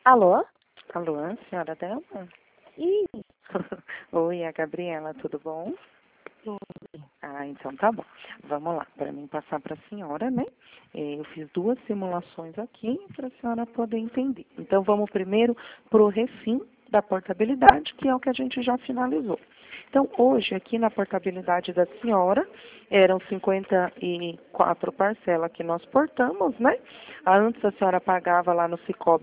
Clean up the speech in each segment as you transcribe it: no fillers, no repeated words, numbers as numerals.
Alô? Alô, senhora Delma? Ih, Oi, a Gabriela, tudo bom? Ah, então tá bom. Vamos lá, para mim passar para a senhora, né? Eu fiz 2 simulações aqui para a senhora poder entender. Então vamos primeiro para o refim da portabilidade, que é o que a gente já finalizou. Então, hoje, aqui na portabilidade da senhora, eram 54 parcelas que nós portamos, né? Antes a senhora pagava lá no Sicoob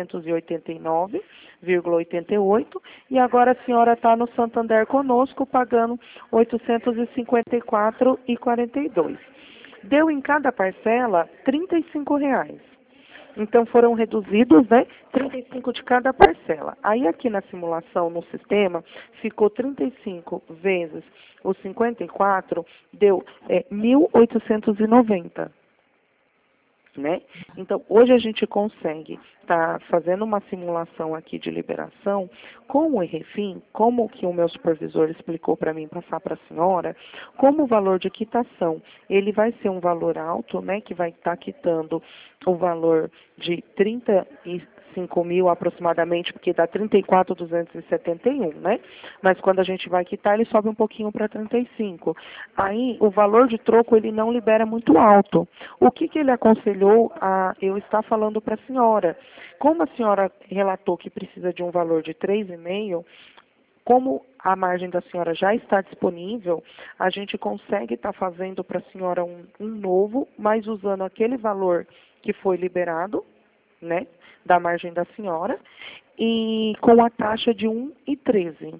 889,88 e agora a senhora está no Santander conosco pagando 854,42. Deu em cada parcela R$ 35. Então, foram reduzidos, né, 35 de cada parcela. Aí, aqui na simulação, no sistema, ficou 35 vezes os 54, deu 1.890. Né? Então, hoje a gente consegue estar fazendo uma simulação aqui de liberação com o ERREFIM, como que o meu supervisor explicou para mim passar para a senhora, como o valor de quitação, ele vai ser um valor alto, né, que vai estar quitando o valor de 35 mil aproximadamente, porque dá 34.271, né? Mas quando a gente vai quitar, ele sobe um pouquinho para 35. Aí, o valor de troco, ele não libera muito alto. O que ele aconselhou a eu estar falando para a senhora? Como a senhora relatou que precisa de um valor de 3,5, como a margem da senhora já está disponível, a gente consegue estar fazendo para a senhora um novo, mas usando aquele valor que foi liberado, né, da margem da senhora, e com a taxa de 1,13.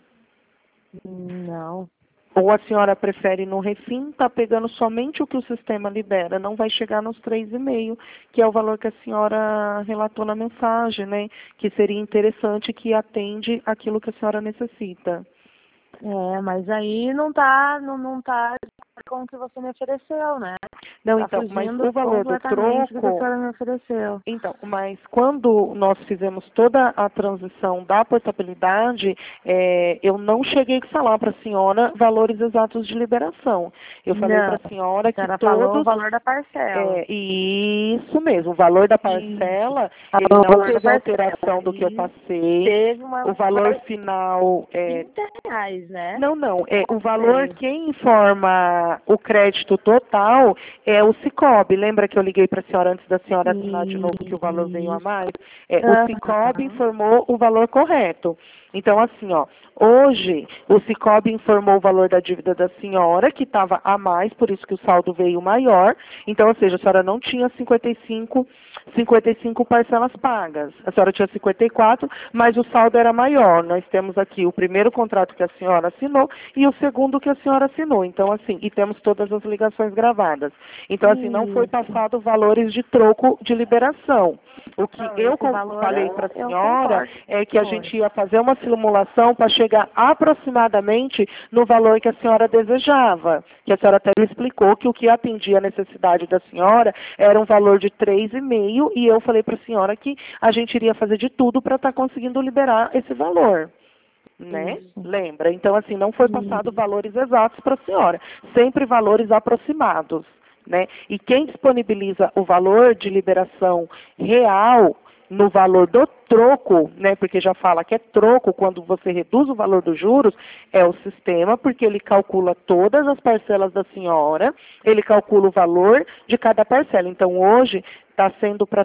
não. Ou a senhora prefere no refim, está pegando somente o que o sistema libera, não vai chegar nos 3,5, que é o valor que a senhora relatou na mensagem, né? Que seria interessante, que atende aquilo que a senhora necessita. Mas aí não tá com o que você me ofereceu, né? Não, Tá então, mas fugindo o valor do completamente do que a troco... senhora me ofereceu. Então, mas quando nós fizemos toda a transição da portabilidade, eu não cheguei a falar para a senhora valores exatos de liberação. Eu falei Não, para a senhora a que senhora falou o todos... valor da parcela. Isso mesmo, o valor da Isso. parcela, ele Falou o não valor da teve parcela. alteração do que eu E passei. teve uma O valor final R$ 30, né? não. O valor, Sei. quem informa o crédito total é o Sicoob. Lembra que eu liguei para a senhora antes da senhora assinar de novo que o valor veio a Isso. mais? O Sicoob Aham. informou o valor correto. Então, assim, hoje o Sicoob informou o valor da dívida da senhora, que estava a mais, por isso que o saldo veio maior. Então, ou seja, a senhora não tinha 55 parcelas pagas. A senhora tinha 54, mas o saldo era maior. Nós temos aqui o primeiro contrato que a senhora assinou e o segundo que a senhora assinou. Então, assim, e temos todas as ligações gravadas. Então, assim, não foi Isso. passado valores de troco de liberação. O que Não, eu esse valor falei para a eu senhora concordo. é que a Foi. gente ia fazer uma simulação para chegar aproximadamente no valor que a senhora desejava. Que a senhora até me explicou que o que atendia a necessidade da senhora era um valor de 3,5 e eu falei para a senhora que a gente iria fazer de tudo para estar conseguindo liberar esse valor. Né? Isso. Lembra? Então, assim, não foi passado Isso. valores exatos para a senhora, sempre valores aproximados. Né? E quem disponibiliza o valor de liberação real no valor do troco, né, porque já fala que é troco quando você reduz o valor dos juros, é o sistema, porque ele calcula todas as parcelas da senhora, ele calcula o valor de cada parcela. Então, hoje, está sendo para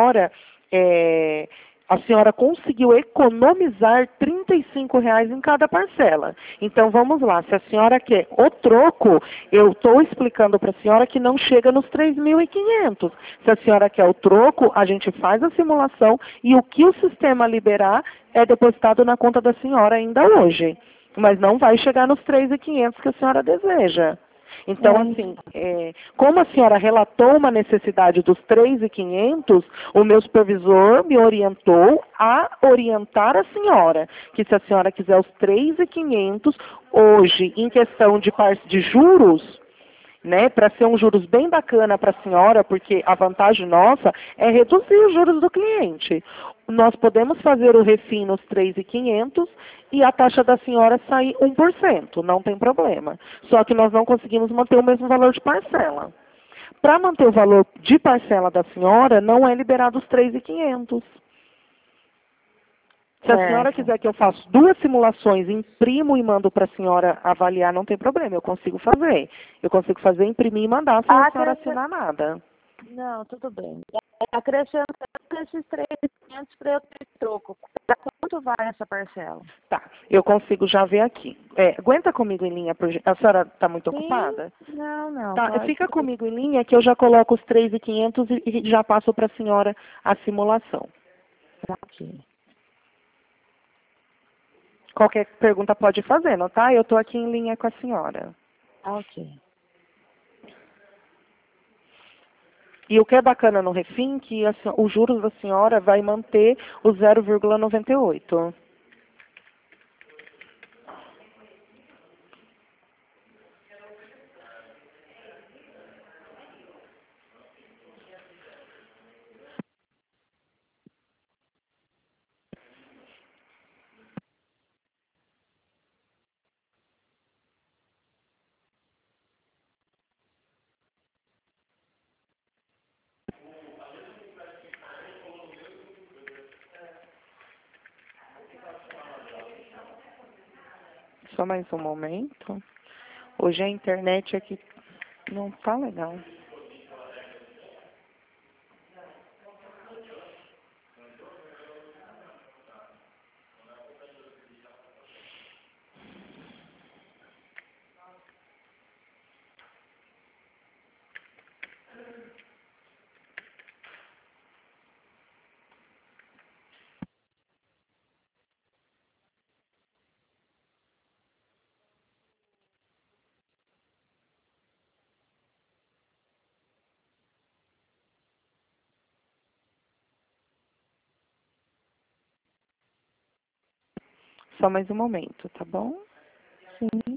a senhora conseguiu economizar R$ 35 em cada parcela. Então, vamos lá. Se a senhora quer o troco, eu estou explicando para a senhora que não chega nos 3.500. Se a senhora quer o troco, a gente faz a simulação e o que o sistema liberar é depositado na conta da senhora ainda hoje. Mas não vai chegar nos 3.500 que a senhora deseja. Então, assim, como a senhora relatou uma necessidade dos 3.500, o meu supervisor me orientou a orientar a senhora, que se a senhora quiser os 3.500, hoje, em questão de juros, né, para ser um juros bem bacana para a senhora, porque a vantagem nossa é reduzir os juros do cliente. Nós podemos fazer o refim nos 3.500 e a taxa da senhora sair 1%, não tem problema. Só que nós não conseguimos manter o mesmo valor de parcela. Para manter o valor de parcela da senhora, não é liberado os 3.500. Se a senhora quiser que eu faça 2 simulações, imprimo e mando para a senhora avaliar, não tem problema, eu consigo fazer. Eu consigo fazer, imprimir e mandar sem a senhora assinar nada. Não, tudo bem. Acrescentando esses 3.500 para eu ter troco. Para quanto vai essa parcela? Tá, eu consigo já ver aqui. Aguenta comigo em linha, a senhora está muito ocupada? Não, Tá, pode. fica comigo em linha que eu já coloco os 3.500 e já passo para a senhora a simulação. Ok. Qualquer pergunta pode fazer, não tá? Eu estou aqui em linha com a senhora. Ok. E o que é bacana no Refim, que os juros da senhora vai manter o 0,98. Só mais um momento. Hoje a internet aqui não tá legal. Só mais um momento, tá bom? Sim.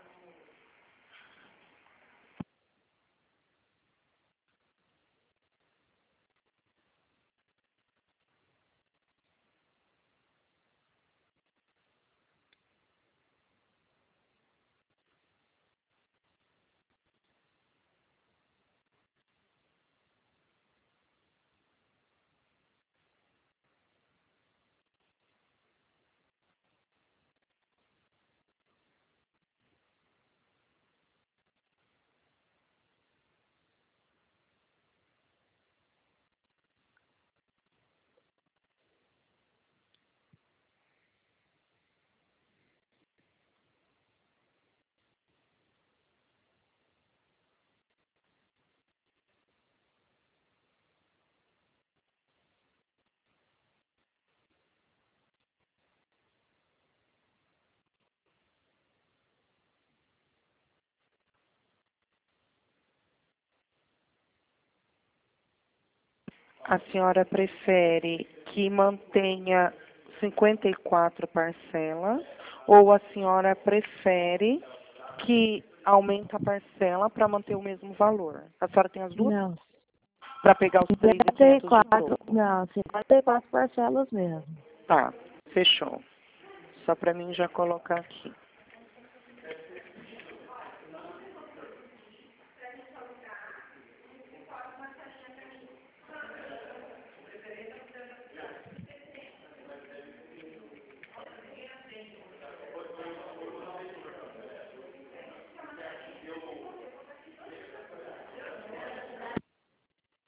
A senhora prefere que mantenha 54 parcelas ou a senhora prefere que aumente a parcela para manter o mesmo valor? A senhora tem as duas? Não. Para pegar os 3.500 de 54, troco. não, 54 parcelas mesmo. Tá, fechou. Só para mim já colocar aqui.